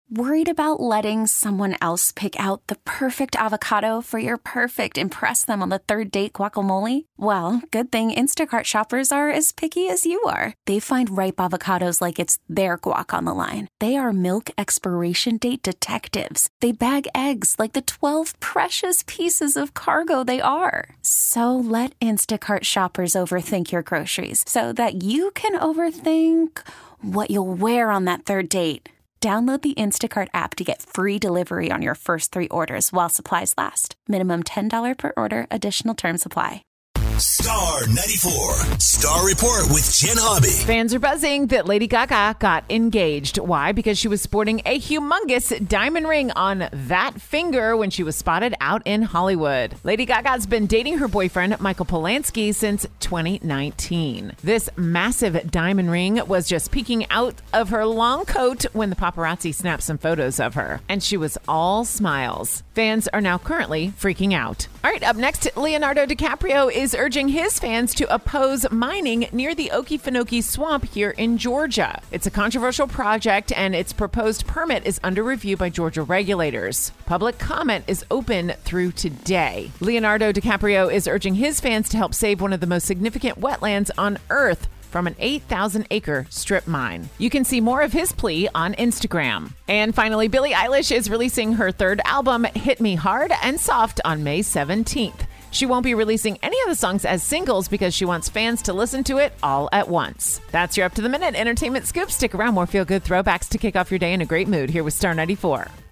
Worried about letting someone else pick out the perfect avocado for your perfect impress them on the third date guacamole? Well, good thing Instacart shoppers are as picky as you are. They find ripe avocados like it's their guac on the line. They are milk expiration date detectives. They bag eggs like the 12 precious pieces of cargo they are. So let Instacart shoppers overthink your groceries so that you can overthink what you'll wear on that third date. Download the Instacart app to get free delivery on your first 3 orders while supplies last. Minimum $10 per order. Additional terms apply. Star 94. Star Report with Jen Hobby. Fans are buzzing that Lady Gaga got engaged. Why? Because she was sporting a humongous diamond ring on that finger when she was spotted out in Hollywood. Lady Gaga's been dating her boyfriend, Michael Polanski, since 2019. This massive diamond ring was just peeking out of her long coat when the paparazzi snapped some photos of her. And she was all smiles. Fans are now currently freaking out. All right, up next, Leonardo DiCaprio is urging his fans to oppose mining near the Okefenokee Swamp here in Georgia. It's a controversial project, and its proposed permit is under review by Georgia regulators. Public comment is open through today. Leonardo DiCaprio is urging his fans to help save one of the most significant wetlands on Earth from an 8,000-acre strip mine. You can see more of his plea on Instagram. And finally, Billie Eilish is releasing her third album, Hit Me Hard and Soft, on May 17th. She won't be releasing any of the songs as singles because she wants fans to listen to it all at once. That's your up-to-the-minute entertainment scoop. Stick around, more feel-good throwbacks to kick off your day in a great mood here with Star 94.